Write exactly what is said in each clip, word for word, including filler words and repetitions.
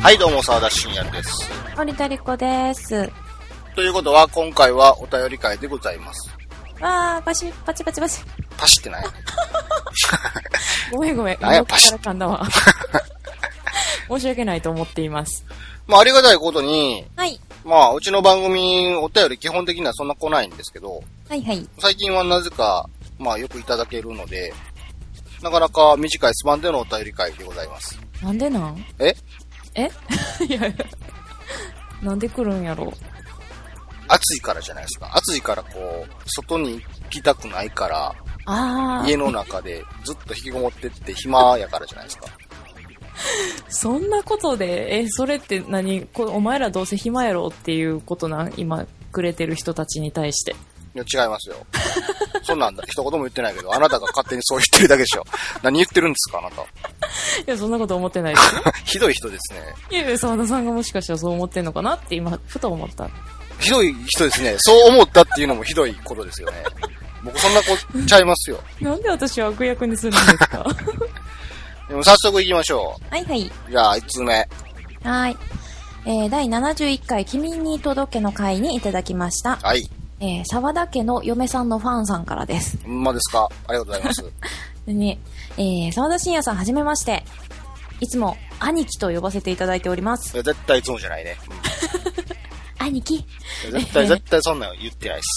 はいどうも、沢田信也です。 森田理子です。 ということは、今回はお便り会でございます。 わー、パチパチパチパチ。 パシってないごめんごめん。 なんやパシ。 噛んだわ。申し訳ないと思っています。 まあ、ありがたいことに、 はい。 まあ、うちの番組、お便り基本的にはそんな来ないんですけど、 はいはい。 最近はなぜか、まあ、よくいただけるので、なかなか短いスパンでのお便り会でございます。 なんでなん？ ええいやいや。なんで来るんやろう。 暑いからじゃないですか。暑いからこう、外に行きたくないから、 あ家の中でずっと引きこもってって暇やからじゃないですか。 そんなことで、え、それって何こお前らどうせ暇やろっていうことなん今くれてる人たちに対して。 いや、違いますよ。そんなんだ。一言も言ってないけど、あなたが勝手にそう言ってるだけでしょ。何言ってるんですか、あなた。 いや、そんなこと思ってないですよ。 ひどい人ですね。 いやいや、沢田さんがもしかしたらそう思ってんのかなって今、ふと思った。 ひどい人ですね。そう思ったっていうのもひどいことですよね。僕そんな子ちゃいますよ。 なんで私は悪役にするんですか？ でも早速行きましょう。はいはい。 じゃあ、いちつめ。 はい。えー、だいななじゅういっかい君に届けの会にいただきました。 はい。 えー、沢田家の嫁さんのファンさんからです。 ほんまですか？ありがとうございます。 でね、えー、沢田信也さんはじめまして。いつも兄貴と呼ばせていただいております。 いや絶対いつもじゃないね。 うん、兄貴。 絶対、絶対そんなの言ってないです。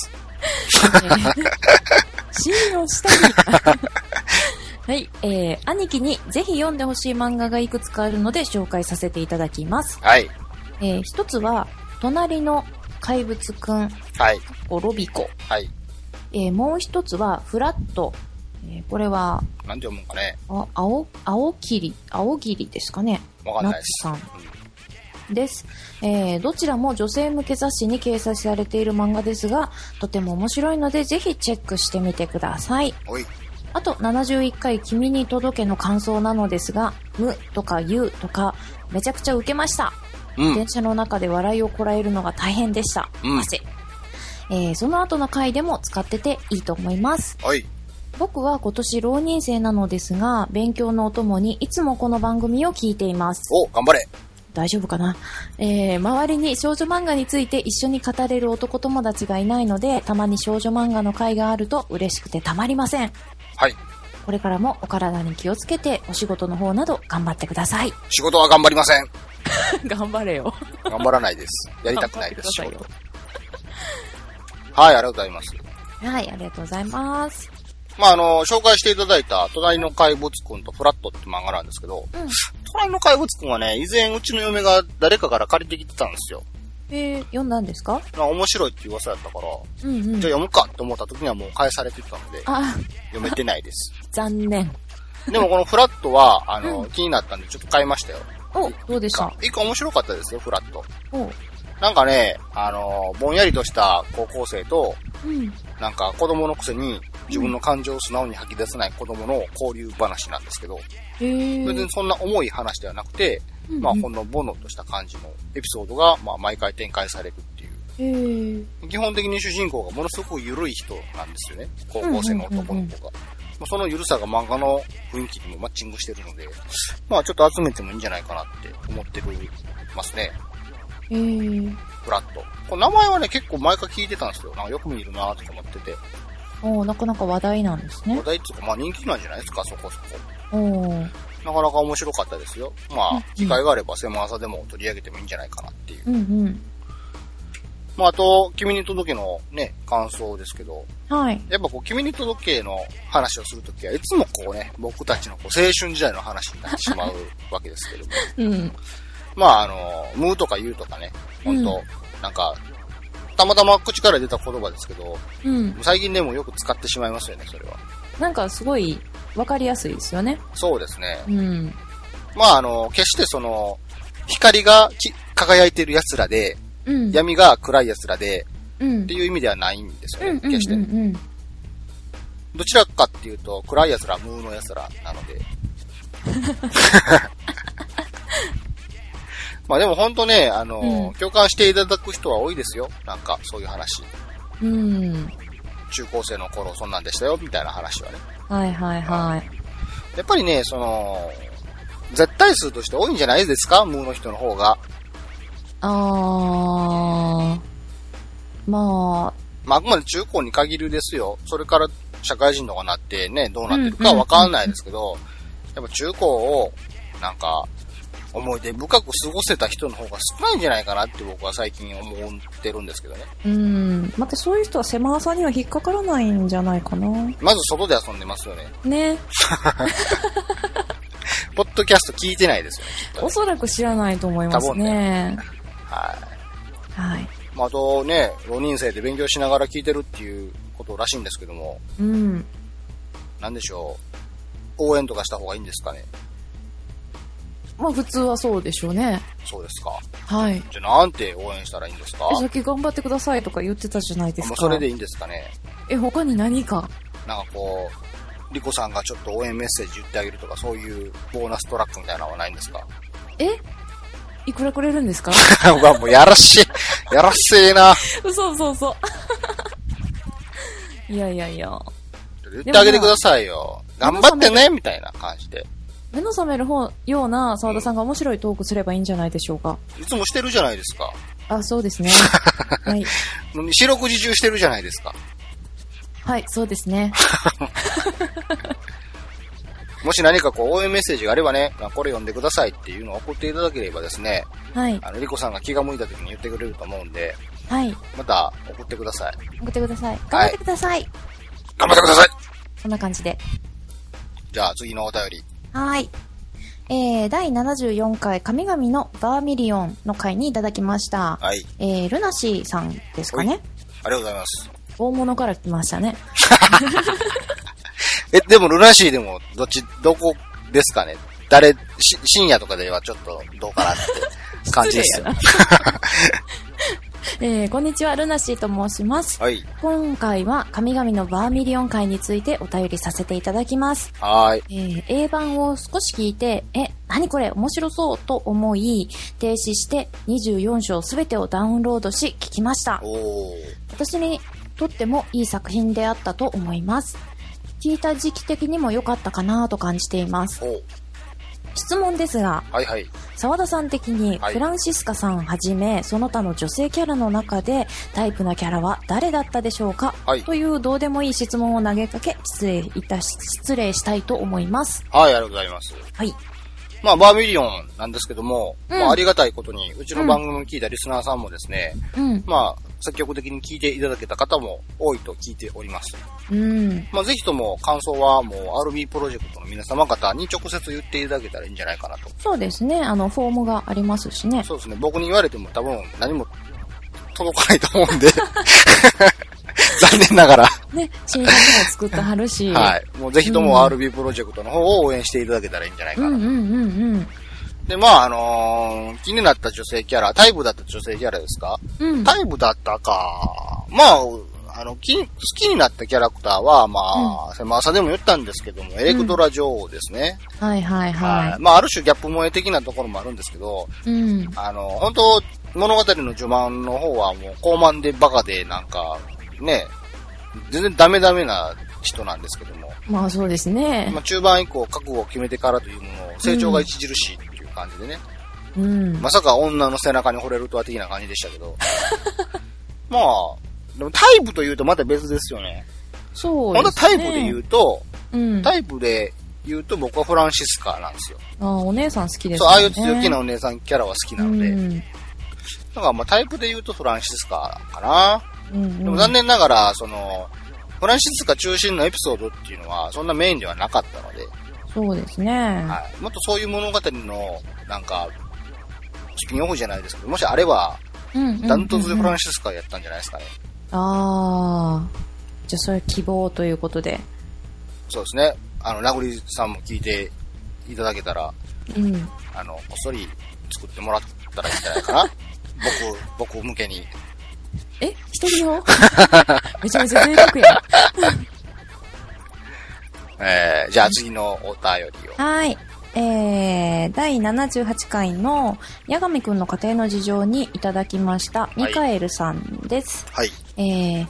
信用したい。はい、えー、兄貴にぜひ読んでほしい漫画がいくつかあるので紹介させていただきます。 はい。 えー、一つは、隣の怪物くん。 はい。 ロビコ。 はい。 えー、もう一つは、フラット。えー、これは、 なんて読むんかね。 あ、青、青霧、青霧ですかね。 わかんないです。 ナッツさん。です、えー。どちらも女性向け雑誌に掲載されている漫画ですが、とても面白いのでぜひチェックしてみてください。 おい。 あとななじゅういっかい君に届けの感想なのですが、むとかゆとかめちゃくちゃウケました。うん、電車の中で笑いをこらえるのが大変でした。うん、汗。えー、その後の回でも使ってていいと思います。 はい。 僕は今年浪人生なのですが、勉強のお供にいつもこの番組を聞いています。 お、頑張れ。 大丈夫かな、えー、周りに少女漫画について一緒に語れる男友達がいないので、たまに少女漫画の回があると嬉しくてたまりません。 はい。 これからもお体に気をつけてお仕事の方など頑張ってください。 仕事は頑張りません。 頑張れよ。 頑張らないです。やりたくないです。仕事。はい、ありがとうございます。 はい、ありがとうございます。 まあ、あの、紹介していただいた、隣の怪物くんとフラットって漫画なんですけど、うん、隣の怪物くんはね、以前うちの嫁が誰かから借りてきてたんですよ。 えー、読んだんですか？ 面白いって噂やったから、 うんうん、 じゃあ読むかと思った時にはもう返されてたので、読めてないです。 残念。 でもこのフラットは、あの、うん、気になったんでちょっと買いましたよ。 お、どうでした？ 一個面白かったですよ、フラット。 おなんかね、あの、ぼんやりとした高校生と、 うん、 なんか子供のくせに自分の感情を素直に吐き出せない子供の交流話なんですけど、 別にそんな重い話ではなくて、うんうん、まあほんのぼのとした感じのエピソードが、まあ毎回展開されるっていう。基本的に主人公がものすごく緩い人なんですよね。高校生の男の子が。うんうんうんうん、その緩さが漫画の雰囲気にもマッチングしてるので、まあちょっと集めてもいいんじゃないかなって思ってますね。 えー、 フラット。これ名前はね、結構前から聞いてたんですよ。なんかよく見るなーって思ってて。 おー、なかなか話題なんですね。 話題っていうか、まあ人気なんじゃないですか、そこそこ。 おー。 なかなか面白かったですよ。まあ、機会があれば、狭朝でも取り上げてもいいんじゃないかなっていう。 うんうん。 まあ、あと、君に届けのね、感想ですけど。 はい。 やっぱこう、君に届けの話をするときはいつもこうね、僕たちのこう青春時代の話になってしまうわけですけども。 うん。 まあ、あの、ムーとか言うとかね、本当、うん、なんか、たまたま口から出た言葉ですけど、うん、最近でもよく使ってしまいますよね、それは。 なんかすごいわかりやすいですよね。 そうですね。 うん。 まあ、あの、決してその、光がき輝いてる奴らで、うん、闇が暗い奴らで、うん、っていう意味ではないんですよね、決して。どちらかっていうと、暗い奴ら、ムーの奴らなので。まあでも本当ね、あの、うん、共感していただく人は多いですよ。なんか、そういう話。 うん。 中高生の頃そんなんでしたよ、みたいな話はね。 はいはいはい。 やっぱりね、その、 絶対数として多いんじゃないですか、ムーの人の方が。 あー、まあ。 まあ、あくまで中高に限るですよ。それから社会人とかなってね、どうなってるかわかんないですけど、やっぱ中高を、なんか、思い出深く過ごせた人の方が少ないんじゃないかなって僕は最近思ってるんですけどね。 うん。またそういう人は狭さには引っかからないんじゃないかな。 まず外で遊んでますよね。 ね。 ポッドキャスト聞いてないですよね、きっとね。 おそらく知らないと思いますね。多分ね。 はい。 はい。 まあ、あとね、浪人生で勉強しながら聞いてるっていうことらしいんですけども。 うん。 なんでしょう。応援とかした方がいいんですかね。 まあ普通はそうでしょうね。 そうですか。 はい。 じゃあなんて応援したらいいんですか？ え、さっき頑張ってくださいとか言ってたじゃないですか。 もうそれでいいんですかね。 え、他に何か？ なんかこう、リコさんがちょっと応援メッセージ言ってあげるとか、そういうボーナストラックみたいなのはないんですか？ え？いくらくれるんですか？ うわ、もうやらしい。やらしいな。 嘘嘘嘘。いやいやいや。 言ってあげてくださいよ。頑張ってねみたいな感じで。 目の覚める方ような澤田さんが面白いトークすればいいんじゃないでしょうか。 いつもしてるじゃないですか。 あ、そうですね。はい。 四六時中してるじゃないですか。 はい、そうですね。 もし何かこう応援メッセージがあればね、まあ、これ読んでくださいっていうのを送っていただければですね、 はい。 あの、リコさんが気が向いた時に言ってくれると思うんで、 はい。 また送ってください。 送ってください。頑張ってください。はい、 頑張ってください。 そんな感じで。 じゃあ次のお便り。 はい。えー、だいななじゅうよんかい神々のバーミリオンの回にいただきました。 はい。 えー、ルナシーさんですかね。 ありがとうございます。 大物から来ましたね。 え、でもルナシーでも、どっち、どこですかね？誰、し、深夜とかではちょっとどうかなって感じですよ。えー、こんにちは、ルナシーと申します。 はい。 今回は神々のバーミリオン会についてお便りさせていただきます。 はい。 えー、英版を少し聞いて、え、何これ面白そうと思い、停止してにじゅうよん章すべてをダウンロードし聞きました。 おー。 私にとってもいい作品であったと思います。聞いた時期的にも良かったかなと感じています。 お。 質問ですが、 はいはい。 澤田さん的にフランシスカさんはじめ、はい、その他の女性キャラの中でタイプなキャラは誰だったでしょうか、はい、というどうでもいい質問を投げかけ失礼いたし失礼したいと思います。 はい、ありがとうございます。 はい。 まあバーミリオンなんですけども、うん、まあありがたいことにうちの番組を聞いたリスナーさんもですね、うん、まあ積極的に聞いていただけた方も多いと聞いております。うん。まあぜひとも感想はもう アールビー プロジェクトの皆様方に直接言っていただけたらいいんじゃないかなと。 そうですね。あのフォームがありますしね。 そうですね。僕に言われても多分何も届かないと思うんで残念ながらね、新作も作ってはるし。 はい。もうぜひとも アールビー プロジェクトの方を応援していただけたらいいんじゃないかなと。うんうんうんうん。で、まあ、あのー、気になった女性キャラ、タイプだった女性キャラですか？うん。タイプだったか。まあ、あの、き好きになったキャラクターは、まあ、うん、狭さでも言ったんですけども、エレクトラ女王ですね。 うん、はいはいはい。はい、 まあ、ある種ギャップ萌え的なところもあるんですけど、うん。あの、本当物語の序盤の方はもう、高慢でバカで、なんか、ね、全然ダメダメな人なんですけども。 まあそうですね。 まあ中盤以降覚悟を決めてからというもの、成長が著しいっていう感じでね。うん。まさか女の背中に惚れるとは的な感じでしたけど。まあ、でもタイプというとまた別ですよね。 そうですね。 本当タイプで言うと、うん、タイプで言うと僕はフランシスカなんですよ。 ああ、お姉さん好きですね。 そう、ああいう強気なお姉さんキャラは好きなので。うん、だからまあタイプで言うとフランシスカかな。うんうん、でも残念ながら、その、フランシスカ中心のエピソードっていうのは、そんなメインではなかったので。 そうですね。 はい。もっとそういう物語の、なんか、スピンオフじゃないですけど、もしあれば、ダントツでフランシスカやったんじゃないですかね。 ああ。じゃあそれ希望ということで。 そうですね。あの、ラグリさんも聞いていただけたら、うん。あの、こっそり作ってもらったらいいんじゃないかな。僕、僕向けに。 え、一人用めちゃめちゃ贅沢や。 えー、じゃあ次のお便りを。 はい。えー、だいななじゅうはちかいの八神くんの家庭の事情にいただきました、ミカエルさんです。 はい。 えー、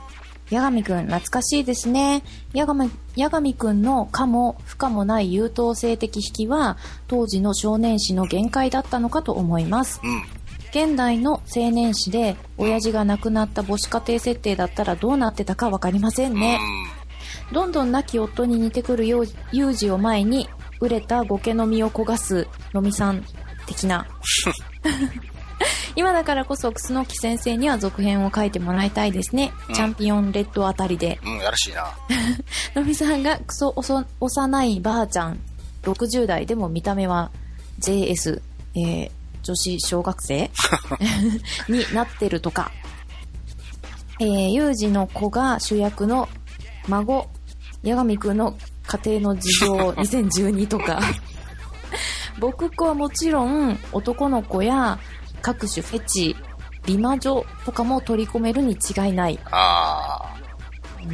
八神くん懐かしいですね。八神、八神くんの可も不可もない優等生的引きは当時の少年誌の限界だったのかと思います。 うん。 現代の青年誌で親父が亡くなった母子家庭設定だったらどうなってたかわかりませんね。うん、どんどん亡き夫に似てくる幼児を前に売れたゴケの実を焦がすのみさん的な。今だからこそ楠木先生には続編を書いてもらいたいですね。うん、チャンピオンレッドあたりで。 うん、やらしいな。 のみさんがクソ幼いばあちゃん、ろくじゅう代でも見た目は ジェイエス、えー、女子小学生になってるとか。えー、有事の子が主役の孫、八神くんの家庭の事情にせんじゅうにとか。僕子はもちろん男の子や各種フェチ、美魔女とかも取り込めるに違いない。 あー。うん、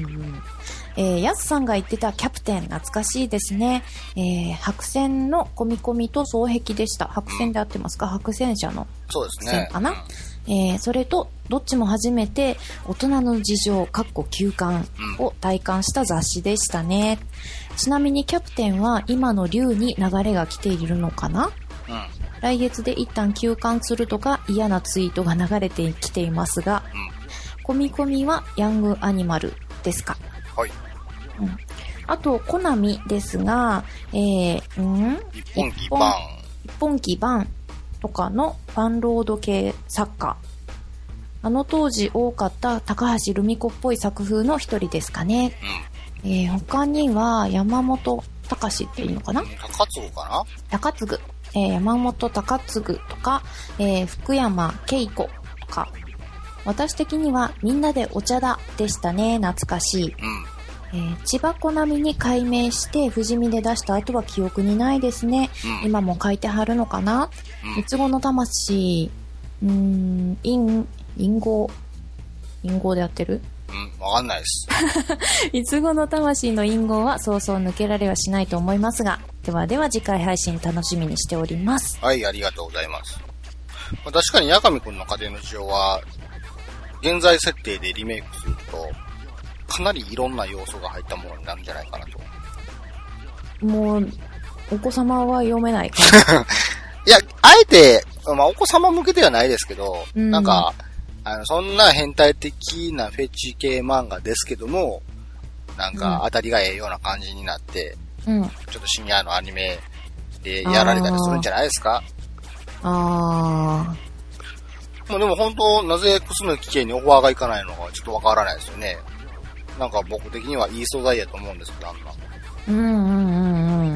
えー、やすさんが言ってたキャプテン懐かしいですね。えー、白線の込み込みと双璧でした。白線で合ってますか？白線車の。 そうですね。 かな。えー、それとどっちも初めて大人の事情かっこ休館を体感した雑誌でしたね。うん、ちなみにキャプテンは今の竜に流れが来ているのかな？うん、来月で一旦休館するとか嫌なツイートが流れてきていますが、うん、込み込みはヤングアニマルですか？ はい。 うん、あとコナミですが、えー、ん？ 一本木バン。 一本木バンとかのファンロード系作家。あの当時多かった高橋留美子っぽい作風の一人ですかね。うん、えー、他には山本隆っていうのかな？ 高次かな？ 高次。えー、山本高次とか、えー、福山恵子とか。私的にはみんなでお茶だでしたね。懐かしい。うんえー、千葉コナミに改名して不死身で出した後は記憶にないですね。うん、今も書いてはるのかな？三つ子の魂、うーん、陰、陰号、陰号でやってる？ うん、わかんないです。 三つ子の魂の陰号はそうそう抜けられはしないと思いますが、ではでは次回配信楽しみにしております。 はい、ありがとうございます。まあ、確かに八神くんの家庭の事情は、現在設定でリメイクすると、かなりいろんな要素が入ったものになるんじゃないかなと。 もう、お子様は読めないかな。 いや、あえて、まあ、お子様向けではないですけど、うん、なんか、あの、そんな変態的なフェチ系漫画ですけども、なんか当たりがええような感じになって、うん、ちょっと深夜のアニメでやられたりするんじゃないですか？ ああ。もうでも本当、なぜ楠木家にオファーがいかないのかちょっとわからないですよね。なんか僕的にはいい素材やと思うんですけど、あんな。 うんうんうんうん。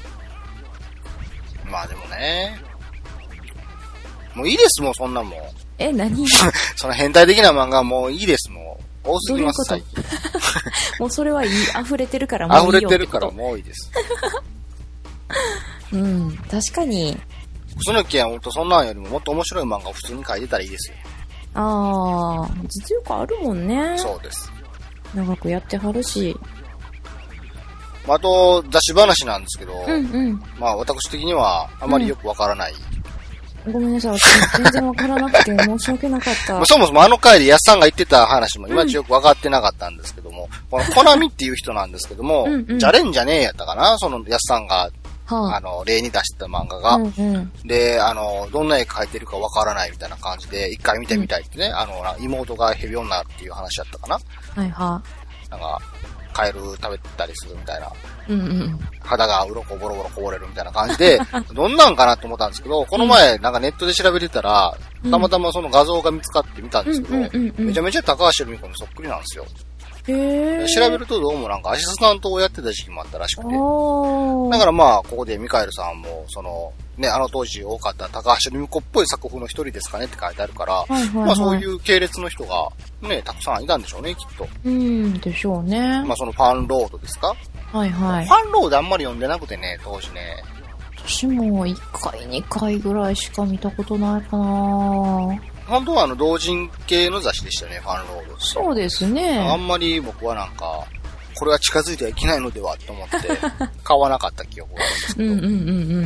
まあでもね。もういいですもん、そんなもん。 え、何？ その変態的な漫画もういいですもん。多すぎます、最近。 もうそれはいい。溢れてるからもういいよ。 溢れてるからもういいです。 うん、確かに。 楠木はほんとそんなんよりももっと面白い漫画を普通に描いてたらいいですよ。 ああ、実力あるもんね。 そうです。 長くやってはるし。 あと、雑誌話なんですけど、 うんうん、 まあ私的にはあまりよくわからない。 うん、ごめんなさい、私全然わからなくて申し訳なかった。 そもそもあの回で安さんが言ってた話もいまいちよくわかってなかったんですけども、うん、このコナミっていう人なんですけども、うんうん、じゃれんじゃねえやったかな、その安さんが、はあ、あの、例に出してた漫画が、うんうん。で、あの、どんな絵描いてるかわからないみたいな感じで、一回見てみたいってね、うん、あの、妹がヘビ女っていう話だったかな。 はいはあ。なんか、カエル食べたりするみたいな。 うんうん。 肌が鱗ボロボロこぼれるみたいな感じで、どんなんかなと思ったんですけど、この前なんかネットで調べてたら、うん、たまたまその画像が見つかってみたんですけど、うんうんうんうん、めちゃめちゃ高橋留美子にそっくりなんですよ。 へー。 調べるとどうもなんかアシスタントをやってた時期もあったらしくて。だからまあ、ここでミカエルさんも、その、ね、あの当時多かった高橋留美子っぽい作風の一人ですかねって書いてあるから、はいはいはい、まあそういう系列の人がね、たくさんいたんでしょうね、きっと。 うん、でしょうね。 まあそのファンロードですか？ はいはい。 ファンロードあんまり読んでなくてね、当時ね。 私もいっかい、にかいぐらいしか見たことないかな。 本当はあの同人系の雑誌でしたよね、ファンロード。 そうですね。 あんまり僕はなんか、これは近づいてはいけないのではと思って、買わなかった記憶があるんですけど。 うんうんうんうん。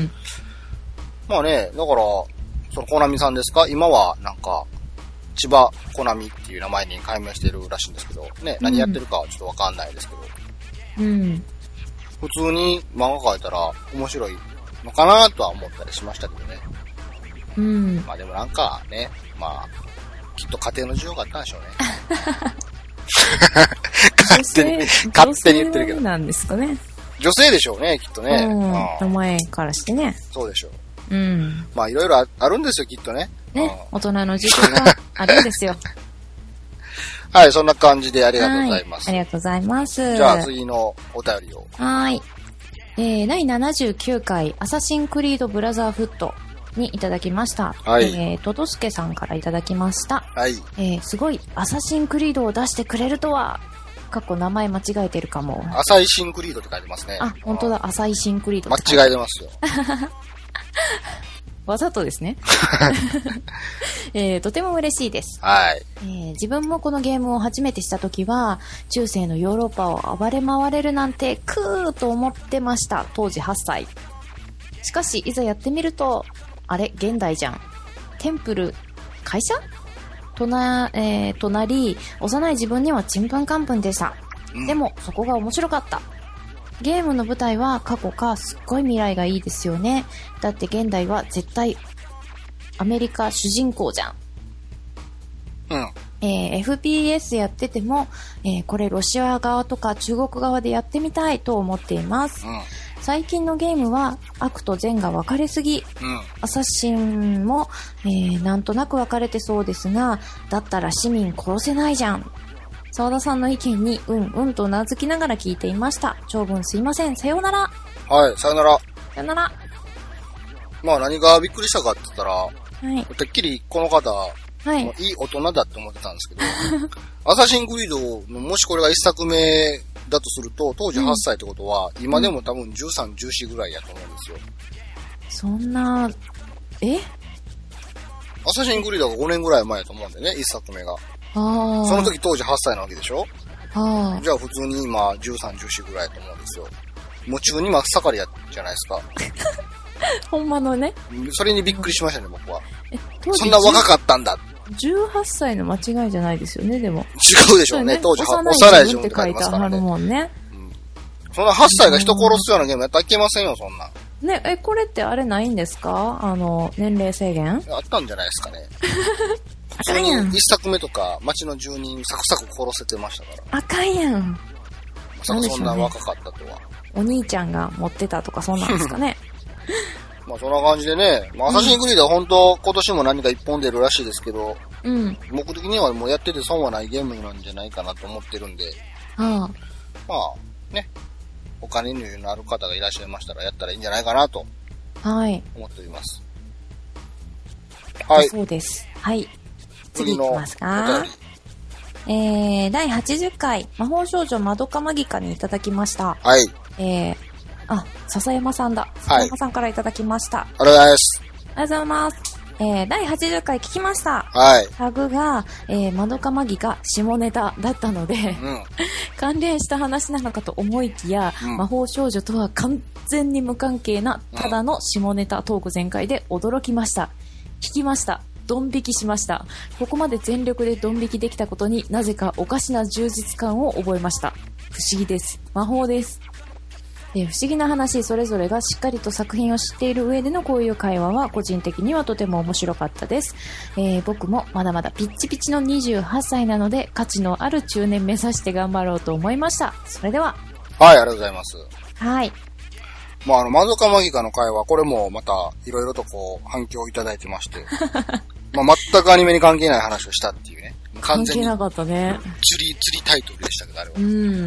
まあね、だから、そのコナミさんですか？今はなんか、 千葉コナミっていう名前に改名してるらしいんですけど、ね、何やってるかはちょっとわかんないですけど、 うん。 普通に漫画描いたら面白いのかなとは思ったりしましたけどね。 うん。 まあでもなんかね、まあ、きっと家庭の事情があったんでしょうね。勝手に、勝手に言ってるけど。 女性なんですかね。 女性でしょうね、きっとね。 うん。名前からしてね。 そうでしょう。うん。 まあいろいろあるんですよ、きっとね。 ね、大人の事情があるんですよ。 はい、そんな感じでありがとうございます。 ありがとうございます。 じゃあ次のお便りを。 はい。えー、だいななじゅうきゅうかいアサシンクリードブラザーフットにいただきました。 はい。 えー、トトスケさんからいただきました。 はい。 えー、すごい、アサシンクリードを出してくれるとは、過去名前間違えてるかも。 アサイシンクリードって書いてますね。 あ、本当だ、アサイシンクリード。 間違えてますよ。 わざとですね。えー、とても嬉しいです。 はい、 えー。自分もこのゲームを初めてしたときは、中世のヨーロッパを暴れ回れるなんてクーと思ってました。当時はっさい。しかし、いざやってみると、あれ、現代じゃん。テンプル、会社とな、えー、となり、幼い自分にはちんぷんかんぷんでした。うん、でも、そこが面白かった。ゲームの舞台は過去かすっごい未来がいいですよね。だって現代は絶対アメリカ主人公じゃん。 うん。 えー、エフピーエス やってても、えー、これロシア側とか中国側でやってみたいと思っています。うん、最近のゲームは悪と善が分かれすぎ。うん、アサシンも、えー、なんとなく分かれてそうですが、だったら市民殺せないじゃん。沢田さんの意見にうんうんとうなずきながら聞いていました。長文すいません。さようなら。 はい、さようなら。 さようなら。 まあ何がびっくりしたかって言ったら、はい、てっきりこの方、はい、いい大人だって思ってたんですけど、アサシンクリードのもしこれが一作目だとすると、当時はっさいってことは、うん、今でも多分じゅうさん、じゅうよんぐらいやと思うんですよ。 そんな、えアサシンクリードがごねんぐらい前やと思うんだよね、一作目が。あその時当時はっさいなわけでしょ。あじゃあ普通に今じゅうさん、じゅうよんぐらいだと思うんですよ。夢中に真っ盛りやじゃないですか。 ほんまのね。 それにびっくりしましたね、僕は。え、当時そんな若かったんだ。 じゅうはっさいの間違いじゃないですよね、でも。 違うでしょうね、当時。幼い自分って書いてますからね。もんね、うん。そんなはっさいが人殺すようなゲームやったらいけませんよ、そんな。 ね、え、これってあれないんですか？あの、年齢制限？ あったんじゃないですかね。普通に一作目とか街の住人サクサク殺せてましたから。 あかんやん。 まさかそんな若かったとは。 お兄ちゃんが持ってたとかそんなんですかね。 まあそんな感じでね、まあ、アサシンクリードは本当今年も何か一本出るらしいですけど、うん、目的にはもうやってて損はないゲームなんじゃないかなと思ってるんで、はあ、まあね、お金に余裕のある方がいらっしゃいましたらやったらいいんじゃないかなと思っております。 はい。はい、そうです。はい。次行きますか。えー、だいはちじゅっかい魔法少女まどかマギカにいただきました。 はい。 えー、あ、笹山さんだ。笹山さんからいただきました。 はい、ありがとうございます。 ありがとうございます。えー、だいはちじゅっかい聞きました。 はい。 タグが、えー、まどかマギカ下ネタだったので、うん、関連した話なのかと思いきや、うん、魔法少女とは完全に無関係なただの下ネタトーク全開で驚きました。聞きました。ドン引きしました。ここまで全力でドン引きできたことになぜかおかしな充実感を覚えました。不思議です。魔法です。え不思議な話それぞれがしっかりと作品を知っている上でのこういう会話は個人的にはとても面白かったです。えー、僕もまだまだピッチピチのにじゅうはっさいなので価値のある中年目指して頑張ろうと思いました。それでは。 はい、ありがとうございます。 はい。 まあ、あの、マドカマギカの会話、これもまた、いろいろとこう、反響をいただいてまして。まあ、全くアニメに関係ない話をしたっていうね。 完全に。関係なかったね。 釣り、釣りタイトルでしたけど、あれは。うん。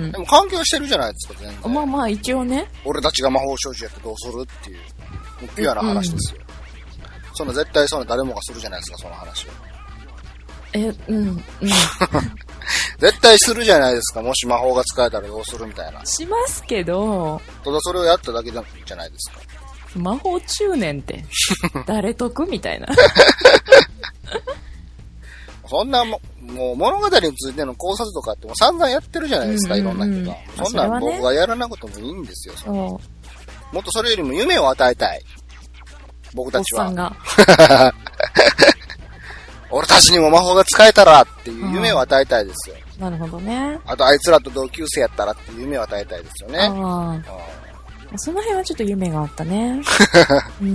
でも関係はしてるじゃないですか、全然。 まあまあ、一応ね。 俺たちが魔法少女やってどうするっていう、もうピュアな話ですよ。うん、そんな絶対そんな誰もがするじゃないですか、その話を。 え、うん、うん。 絶対するじゃないですか。もし魔法が使えたらどうするみたいな。 しますけど。 ただそれをやっただけじゃないですか。 魔法中年って。誰得みたいな。 そんなも、もう物語についての考察とかってもう散々やってるじゃないですか、うんうんうん、いろんな人が。そんなん僕がやらなくてもいいんですよ。そもっとそれよりも夢を与えたい。僕たちは。おっさんが。 俺たちにも魔法が使えたらっていう夢を与えたいですよ。 なるほどね。 あとあいつらと同級生やったらっていう夢を与えたいですよね。 ああ。その辺はちょっと夢があったね。うん。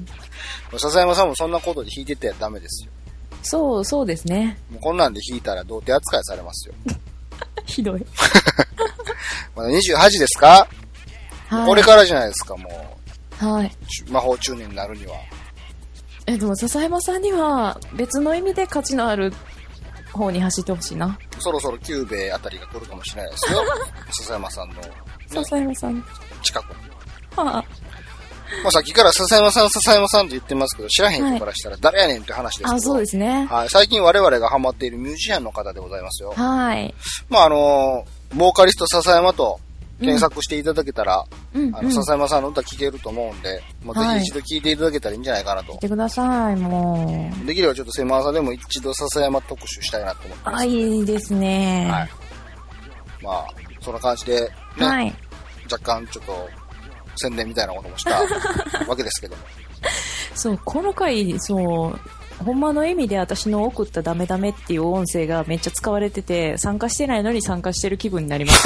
笹山さんもそんなことで弾いててはダメですよ。 そう、そうですね。 もうこんなんで弾いたら童貞扱いされますよ。 ひどい。 まだにじゅうはちですか？はい。これからじゃないですか、もう。はい。 魔法中年になるには。 え、でも笹山さんには別の意味で価値のある方に走ってほしいな。 そろそろキューベあたりが来るかもしれないですよ。笹山さんの、ね。 笹山さん。 近くに。 はあ。 まあさっきから笹山さん、笹山さんって言ってますけど、知らへん人からしたら誰やねんって話ですけど。 あ、そうですね。 はい。最近我々がハマっているミュージシャンの方でございますよ。 はい。 まああのー、ボーカリスト笹山と検索していただけたら、うん、あの、笹山さんの歌聴けると思うんで、もうぜひ一度聴いていただけたらいいんじゃないかなと。 聴いてください、もう。できればちょっと狭朝でも一度笹山特集したいなと思ってます。 あ、いいですね。はい。 まあ、そんな感じで、ね。はい。若干ちょっと、宣伝みたいなこともしたわけですけども。 そう、この回、そう、ほんまの意味で私の送ったダメダメっていう音声がめっちゃ使われてて、参加してないのに参加してる気分になります。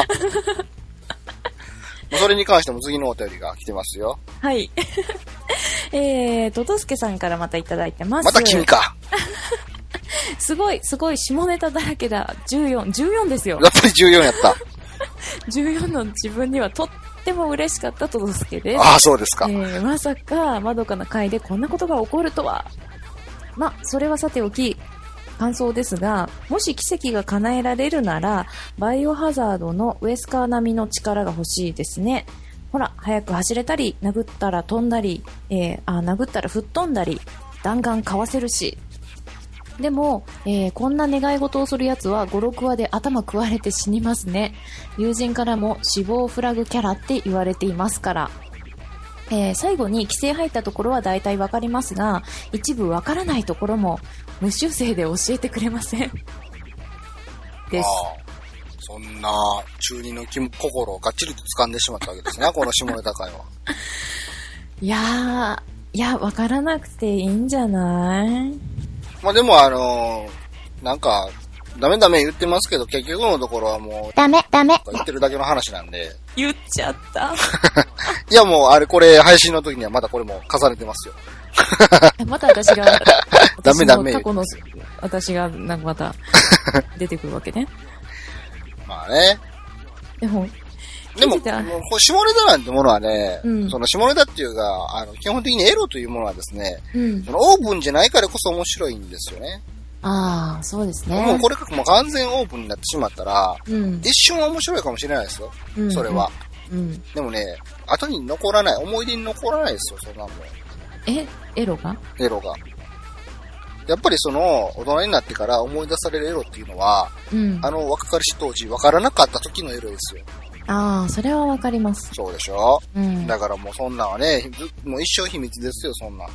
それに関しても次のお便りが来てますよ。 はい。えー、ととすけさんからまたいただいてます。 また君か。 すごい、すごい、下ネタだらけだ。じゅうよん、じゅうよんですよ。 やっぱりじゅうよんやった。 じゅうよんの自分にはとっても嬉しかったととすけです。 ああ、そうですか。 えー、まさか、まどかな回でこんなことが起こるとは。ま、それはさておき、感想ですが、もし奇跡が叶えられるなら、バイオハザードのウェスカー並みの力が欲しいですね。ほら、早く走れたり、殴ったら飛んだり、えー、あ、殴ったら吹っ飛んだり、弾丸かわせるし。でも、えー、こんな願い事をするやつはご、ろくわで頭食われて死にますね。友人からも死亡フラグキャラって言われていますから。えー、最後に規制入ったところは大体わかりますが、一部わからないところも無修正で教えてくれませんです。 ああ、そんな中二の心をがっちりと掴んでしまったわけですね、この下ネタ会は。 いやー、いや、わからなくていいんじゃない？ まあでもあのー、なんか、ダメダメ言ってますけど、結局のところはもう、 ダメダメ言ってるだけの話なんで。 言っちゃった。 いやもう、あれこれ、配信の時にはまたこれも重ねてますよ。 また私が、 ダメダメ。 過去の、私が、なんかまた、出てくるわけね。 まあね。 でも、 でも、もう下ネタなんてものはね、うん、その下ネタっていうか、あの、基本的にエロというものはですね、うん、そのオープンじゃないからこそ面白いんですよね。 ああ、そうですね。 もうこれがもう完全オープンになってしまったら、うん、一瞬は面白いかもしれないですよ。うん、それは、うん。でもね、後に残らない、思い出に残らないですよ、そんなもん。 え、エロが？ エロが。やっぱりその、大人になってから思い出されるエロっていうのは、うん、あの若かりし当時分からなかった時のエロですよ。 ああ、それはわかります。 そうでしょ、うん、だからもうそんなんはね、もう一生秘密ですよ、そんなん。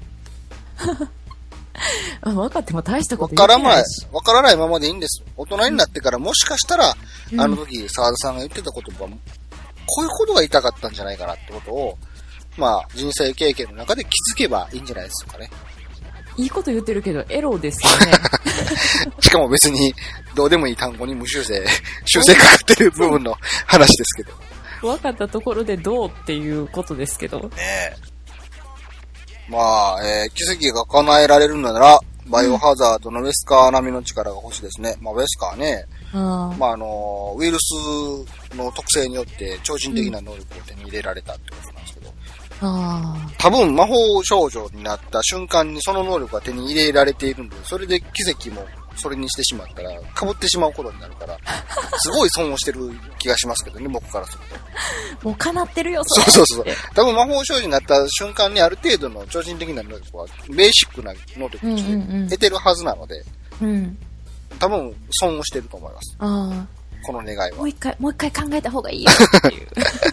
あ、分かっても大したこと言ってないし。分からない、分からないままでいいんです。大人になってからもしかしたら、うん、あの時、沢田さんが言ってた言葉も、こういうことが言いたかったんじゃないかなってことを、まあ、人生経験の中で気づけばいいんじゃないですかね。 いいこと言ってるけど、エロですよね。 しかも別に、どうでもいい単語に無修正、修正かかってる部分の話ですけど。 分かったところでどうっていうことですけど。ねえ。 まあ、えー、奇跡が叶えられるなら、バイオハザードのウェスカー並みの力が欲しいですね。まあ、ウェスカーね。うん、まあ、あの、ウイルスの特性によって超人的な能力を手に入れられたってことなんですけど。あ多分魔法少女になった瞬間にその能力が手に入れられているんで、それで奇跡もそれにしてしまったら被ってしまうことになるから、すごい損をしてる気がしますけどね、僕からすると。もう叶ってるよ、 それ。そうそうそう。多分魔法少女になった瞬間にある程度の超人的な能力は、ベーシックな能力として得てるはずなので、うんうんうん、多分損をしてると思います。あこの願いは。 もう一回、もう一回考えた方がいいよっていう。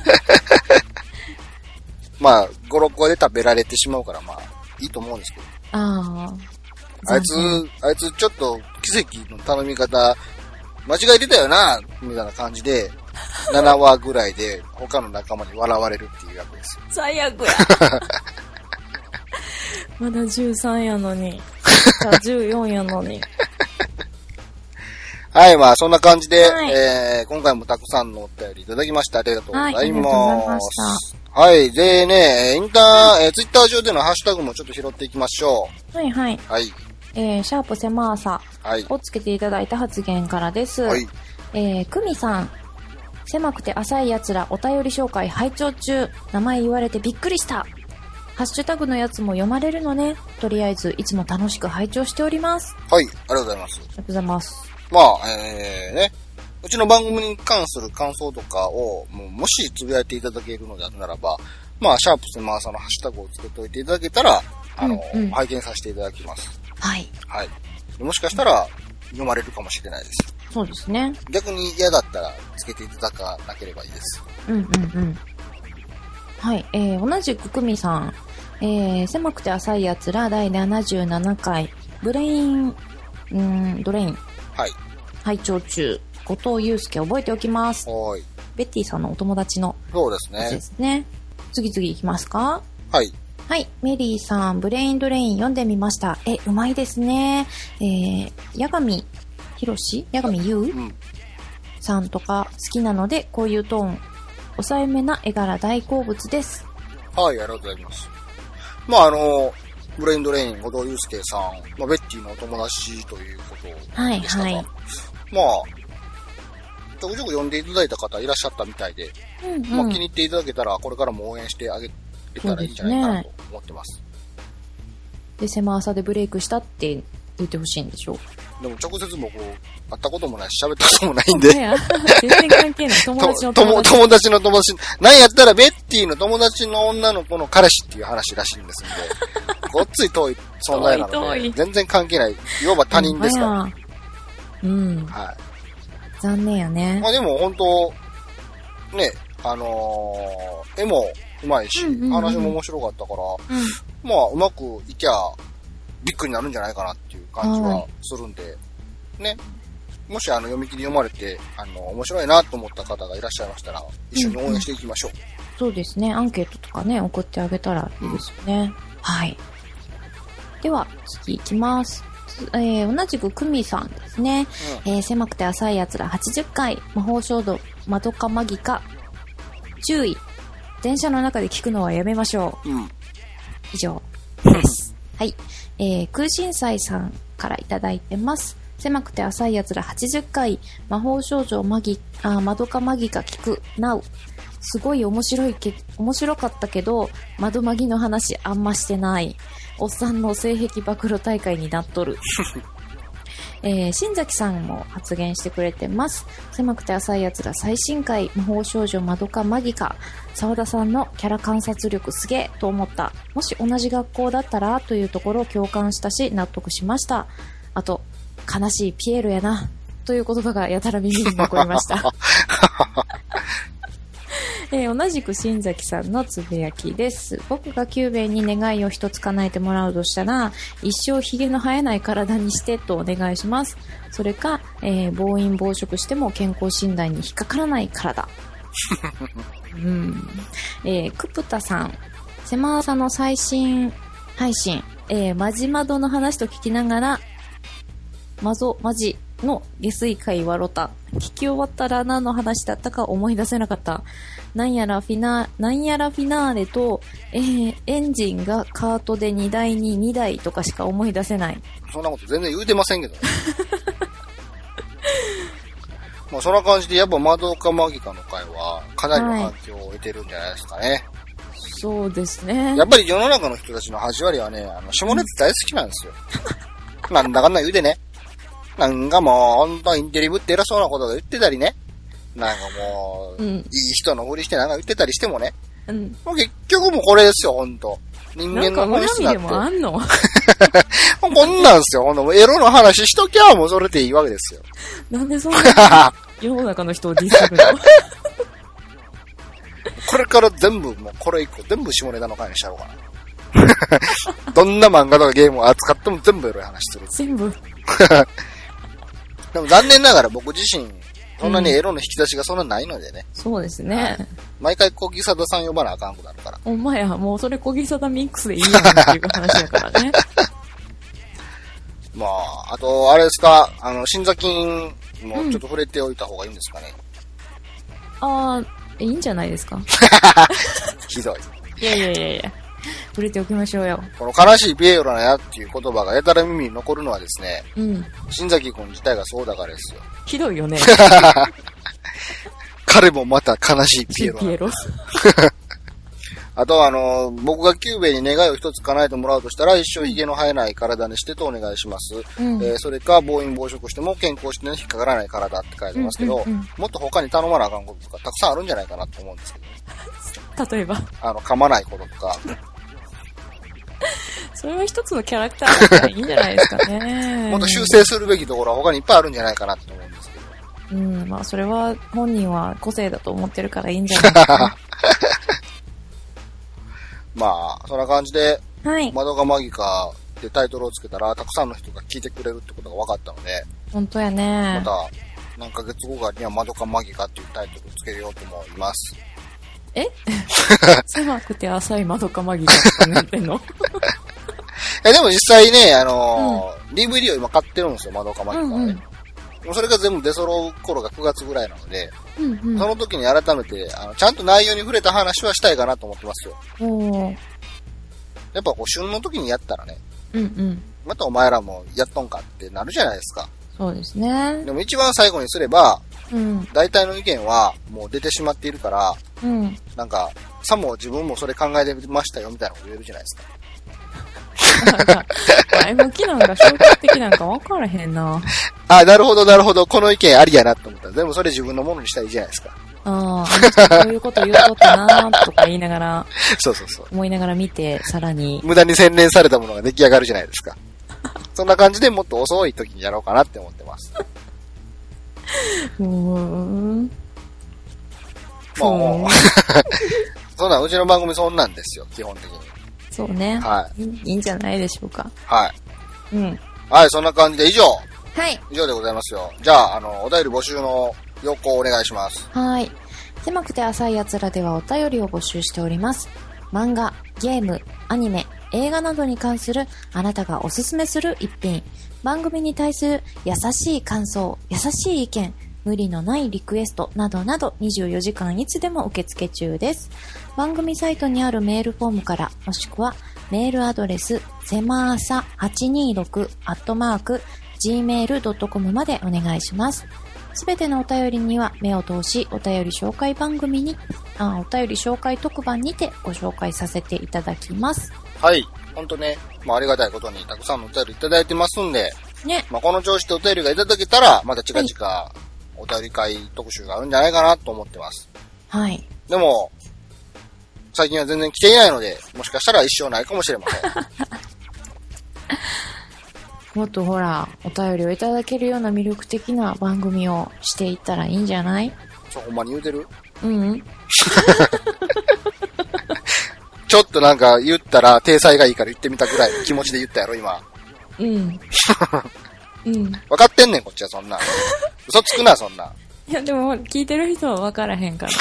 まあ、ご、ろっこで食べられてしまうから、まあ、いいと思うんですけど。ああ。あいつ、あいつちょっと奇跡の頼み方、間違えてたよな、みたいな感じで、ななわぐらいで他の仲間に笑われるっていう役ですよ。 最悪や。まだじゅうさんやのに。 じゃあじゅうよんやのに。 はい、まあそんな感じで、 はい、 えー、今回もたくさんのお便りいただきました。ありがとうございます。はい、ありがとうございました。はい、でね、インター、えー、ツイッター上でのハッシュタグもちょっと拾っていきましょう。はいはい。 はい。 えー、シャープセマーサをつけていただいた発言からです。はい。えー、クミさん。狭くて浅い奴らお便り紹介拝聴中。名前言われてびっくりした。ハッシュタグのやつも読まれるのね。とりあえずいつも楽しく拝聴しております。 はい、ありがとうございます。 ありがとうございます。 まあ、えー、ね。うちの番組に関する感想とかを、もうもしつぶやいていただけるのであるならば、まあ、シャープセマーサのハッシュタグをつけておいていただけたら、あの、うんうん、拝見させていただきます。 はい。 はい。もしかしたら、読まれるかもしれないです。 そうですね。 逆に嫌だったら、つけていただかなければいいです。 うんうんうん。はい。えー、同じくくみさん。えー、狭くて浅いやつらだいななじゅうななかい、ブレイン、うん、ドレイン。 はい。 拝聴中。後藤祐介覚えておきます。 はい。 ベッティさんのお友達の。 そうですね。 ですね。次々いきますか？ はい。 はい。メリーさん、ブレインドレイン読んでみました。え、うまいですね。えー、八神ひろし八神優、うん、さんとか好きなので、こういうトーン、抑えめな絵柄大好物です。 はい、ありがとうございます。まあ、あの、ブレインドレイン、後藤祐介さん、まあ、ベッティのお友達ということでしたが、はいはい、まあ、ちょくちょく読んでいただいた方いらっしゃったみたいで、うんうん、まあ、気に入っていただけたら、これからも応援してあげたらいいんじゃないかなと思ってます。 で、狭さでブレイクしたって言ってほしいんでしょ？ でも直接僕、会ったこともないし、喋ったこともないんで。 全然関係ない。友達の友達。 友達の友達。なんやったら、ベッティの友達の女の子の彼氏っていう話らしいんですんで、ごっつい遠い存在なので、全然関係ない。いわば他人ですから。 うん。はい。残念やね。 まあでも本当、ね、あのー、絵もうまいし、うんうんうん、話も面白かったから、うん、まあうまくいきゃ、ビッグになるんじゃないかなっていう感じはするんで、はい、ね。もしあの読み切り読まれて、あの、面白いなと思った方がいらっしゃいましたら、一緒に応援していきましょう。うんうん、 そうですね。アンケートとかね、送ってあげたらいいですよね。はい。では、次行きます。えー、同じくクミさんですね。うん、えー、狭くて浅い奴らはちじゅっかい、魔法少女、まどかマギカ。注意。電車の中で聞くのはやめましょう。うん、以上です。はい。えー、空心菜さんからいただいてます。狭くて浅い奴らはちじゅっかい、魔法少女マギ、あ、まどかマギカ聞く、なう。すごい面白いけ、面白かったけど、窓マギの話あんましてない。おっさんの性癖暴露大会になっとる。えー、新崎さんも発言してくれてます。狭くて浅い奴ら最新回、魔法少女まどかマギカ。沢田さんのキャラ観察力すげえと思った。もし同じ学校だったらというところを共感したし納得しました。あと、悲しいピエロやなという言葉がやたら耳に残りました。えー、同じく新崎さんのつぶやきです。僕がキューベンに願いを一つ叶えてもらうとしたら、一生ヒゲの生えない体にしてとお願いします。それか、えー、暴飲暴食しても健康診断に引っかからない体。うん。えー、クプタさん、狭さの最新配信、えー、マジマドの話と聞きながら、マゾマジの下水会わろた。聞き終わったら何の話だったか思い出せなかった。なんやらフィナー、なんやらフィナーレと、えー、エンジンがカートで荷台ににだいとかしか思い出せない。 そんなこと全然言うてませんけど。まあそんな感じでやっぱマドカマギカの会はかなりの反響を得てるんじゃないですかね。はい、 そうですね。 やっぱり世の中の人たちのはちわりはね、あの下ネタ大好きなんですよ。なんだかんだ言うてね。なんかもう、ほんとインテリブって偉そうなことが言ってたりね。なんかもう、うん、いい人のふりしてなんか言ってたりしてもね。うん、もう結局もうこれですよ、ほんと。人間の本質なんて。なんかでもあんのこんなんすよ、ほんと。エロの話しときゃもうそれでいいわけですよ。 なんでそんな世の中の人をディスるのこれから全部、もうこれ以降全部下ネタの回にしちゃおうかな。どんな漫画とかゲームを扱っても全部エロい話する。 全部。 でも残念ながら僕自身、そんなにエロの引き出しがそんなないのでね。 うん、そうですね。 毎回小木貞さん呼ばなあかんくなるから。 お前や、もうそれ小木貞ミックスでいいやんっていう話だからね。 まあ、あと、あれですか、あの、新座金もちょっと触れておいた方がいいんですかね。 うん、ああ、いいんじゃないですか。 ひどい。 いやいやいやいや。触れておきましょうよ。 この悲しいピエロなやっていう言葉がやたら耳に残るのはですね、 うん。 新崎君自体がそうだからですよ。 ひどいよね。 彼もまた悲しいピエロ。 ピエロ。 あとはあの、僕がキューベに願いを一つ叶えてもらうとしたら、一生髭の生えない体にしてとお願いします。うん、えー、それか、暴飲暴食しても健康して、ね、引っかからない体って書いてますけど、うんうんうん、もっと他に頼まなあかんこととかたくさんあるんじゃないかなと思うんですけどね。 例えばあの、噛まないこととか。 それは一つのキャラクターだったらいいんじゃないですかね。 もっと修正するべきところは他にいっぱいあるんじゃないかなと思うんですけど。うん、まあそれは本人は個性だと思ってるからいいんじゃないですか。 まあ、そんな感じで、 はい。 マドカマギカでタイトルをつけたら、たくさんの人が聞いてくれるってことが分かったので、 本当やね。 また、何ヶ月後かにはマドカマギカっていうタイトルをつけようと思います。 え狭くて浅いマドカマギカってなってんのえ、でも実際ね、あのーうん、ディーブイディー を今買ってるんですよ、マドカマギカはね。うんうん、もうそれが全部出揃う頃がくがつぐらいなので、うんうん、その時に改めてあのちゃんと内容に触れた話はしたいかなと思ってますよ。おやっぱこう旬の時にやったらね、うんうん、またお前らもやっとんかってなるじゃないですか。 そうですね。 でも一番最後にすれば、うん、大体の意見はもう出てしまっているから、うん、なんかさも自分もそれ考えてましたよみたいなこと言えるじゃないですか。 なんか前向きなんか消極的なんか分からへんな。 あ、なるほどなるほど、この意見ありやなと思ったら全部それ自分のものにしたらいいじゃないですか。 ああ、そういうこと言うとったなとか言いながらそうそうそう思いながら見て、さらに無駄に洗練されたものが出来上がるじゃないですか。そんな感じでもっと遅い時にやろうかなって思ってます。 うーん。 もうそんなんうちの番組そんなんですよ、基本的に。 そうね。 はい。 いいんじゃないでしょうか。 はい。 うん。 はい、そんな感じで以上。 はい。 以上でございますよ。じゃあ、あの、お便り募集の要項をお願いします。 はい。狭くて浅いやつらではお便りを募集しております。漫画、ゲーム、アニメ、映画などに関するあなたがおすすめする一品、番組に対する優しい感想、優しい意見、無理のないリクエストなどなどにじゅうよじかんいつでも受付中です。番組サイトにあるメールフォームからもしくはメールアドレスせまあさはちにーろくアットマークジーメールドットコム までお願いします。すべてのお便りには目を通しお便り紹介番組にあお便り紹介特番にてご紹介させていただきます。 はい、ほんとね、まあ、ありがたいことにたくさんのお便りいただいてますんで、ね、まあ、この調子でお便りがいただけたらまた近々、はい、お便り会特集があるんじゃないかなと思ってます。 はい。 でも最近は全然来ていないので、もしかしたら一生ないかもしれません。 もっとほら、お便りをいただけるような魅力的な番組をしていったらいいんじゃない？ そう、ほんまに言うてる？ うん、うん。 ちょっとなんか言ったら、体裁がいいから言ってみたぐらいの気持ちで言ったやろ、今。 うん。うん。 分かってんねん、こっちはそんな。嘘つくな、そんな。 いや、でも、聞いてる人は分からへんから。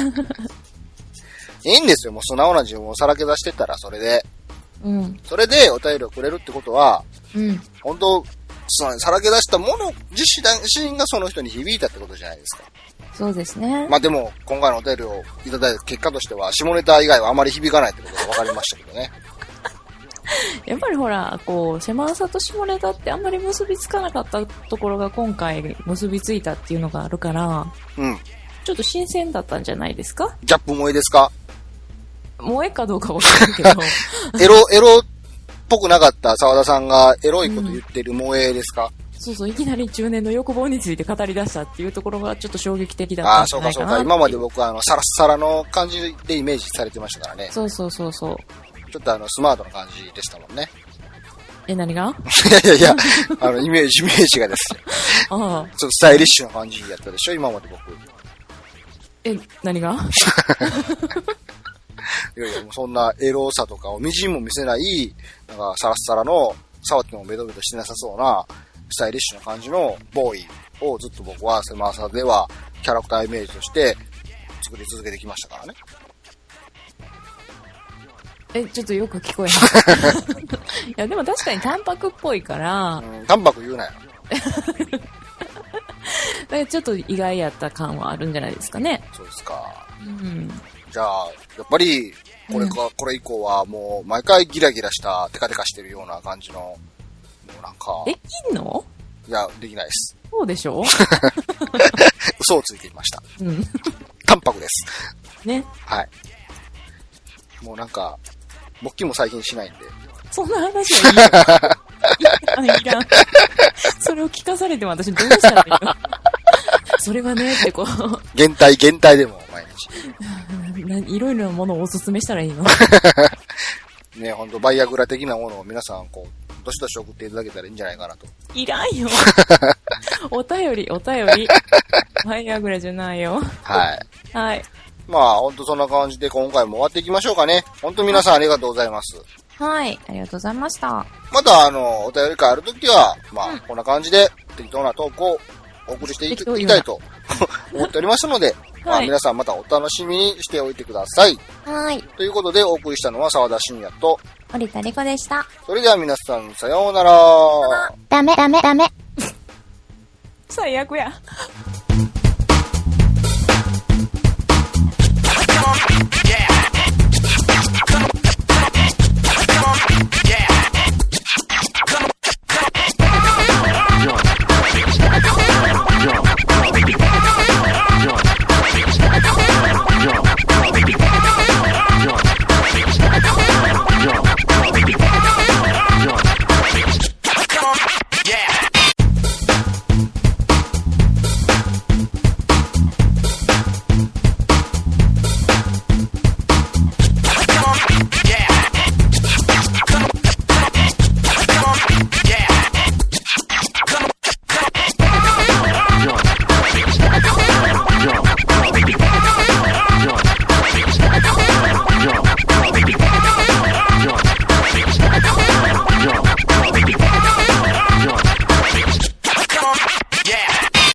いいんですよ、もう素直な自分をさらけ出してったら、それで。 うん。 それでお便りをくれるってことは、 うん。 本当、さらけ出したもの自身がその人に響いたってことじゃないですか。 そうですね。 まあでも、今回のお便りをいただいた結果としては、下ネタ以外はあまり響かないってことが分かりましたけどね。 やっぱりほら、こう、狭さと下ネタってあんまり結びつかなかったところが今回結びついたっていうのがあるから、 うん。 ちょっと新鮮だったんじゃないですか？ ギャップ萌えですか？ 萌えかどうかわかんないけど。 エロ、エロっぽくなかった沢田さんがエロいこと言ってる萌えですか？ うん、そうそう、いきなり中年の欲望について語り出したっていうところがちょっと衝撃的だったんじゃないかな。ああ、そうかそうか。 今まで僕はあの、サラッサラの感じでイメージされてましたからね。 そうそうそうそう。 ちょっとあの、スマートな感じでしたもんね。 え、何が？ いやいやいや、あの、イメージ、イメージがですよ。ああ。ちょっとスタイリッシュな感じやったでしょ、今まで僕。 え、何が？ いやいや、もうそんなエロさとかをみじんも見せない、なんかサラッサラの、触ってもベトベトしてなさそうな、スタイリッシュな感じのボーイをずっと僕は狭さではキャラクターイメージとして作り続けてきましたからね。 え、ちょっとよく聞こえない。いや、でも確かにタンパクっぽいから。 うん、タンパク言うなよ。 だからちょっと意外やった感はあるんじゃないですかね。 そうですか。 うん。 じゃあ、やっぱり、これか、うん、これ以降はもう、毎回ギラギラした、テカテカしてるような感じの、もうなんか。 できんの？ いや、できないです。 そうでしょ？ 嘘をついていました。 うん。 タンパクです。 ね。 はい。もうなんか、勃起も最近しないんで。 そんな話はいいよ。いらん、いらん。それを聞かされても私どうしたらいいの？それはね、ってこう。 減体、減体でも毎日。 いろいろなものをおすすめしたらいいの？ ね、ほんとバイアグラ的なものを皆さん、こう、どしどし送っていただけたらいいんじゃないかなと。 いらんよ。お便り、お便り。バイアグラじゃないよ。 はい。 はい。 まあ、ほんとそんな感じで今回も終わっていきましょうかね。ほんと皆さんありがとうございます。 はい。ありがとうございました。 また、あの、お便り会あるときは、まあ、うん、こんな感じで適当な投稿をお送りしていきたいと思っておりますので、まあ、皆さんまたお楽しみにしておいてください。 はい。 ということでお送りしたのは沢田信也と森田理子でした。 それでは皆さんさようなら。 ダメダメダメ。最悪や。